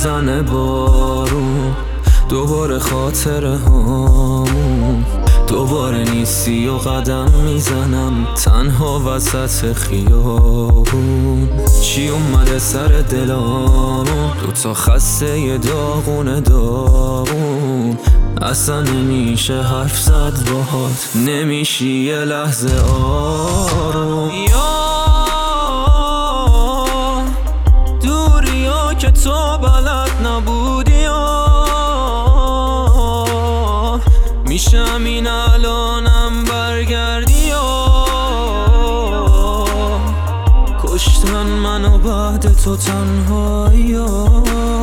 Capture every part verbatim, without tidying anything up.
میزنه بارون، دوباره خاطره هامون. دوباره نیستی و قدم میزنم تنها وسط خیابون. چی اومده سر دلامون، دوتا خسته ی داغون داغون. اصلا نمیشه حرف زد باهات، نمیشی یه لحظه آروم. یا دوریا که تو بلد نبودی، یا میشم این الانم برگردی، یا کشتن منو بعد تو تنهایی، یا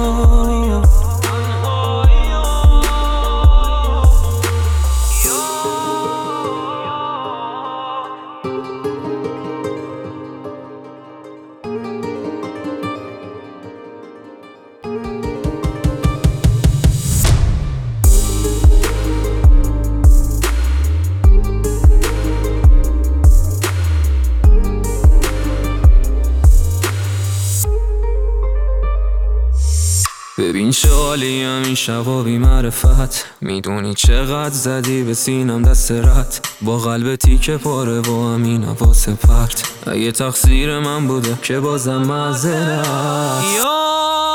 ببین چه عالیم این شبا بی معرفت. میدونی چقدر زدی به سینم دست رد، با قلب تیکه پاره با همین حواس پرت. اگه تقصیر من بوده که بازم معذرت. یا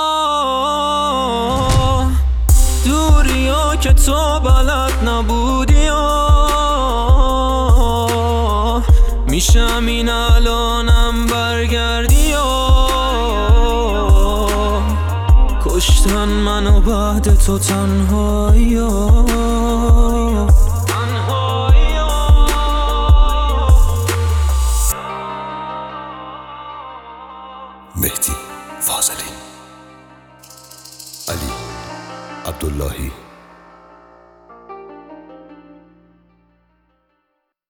دوریا که تو بلد نبودی، یا میشم این الانم برگردی، یا کشتن منو بعد تو تنهایی، یا مهدی فاضلی، علی عبداللهی.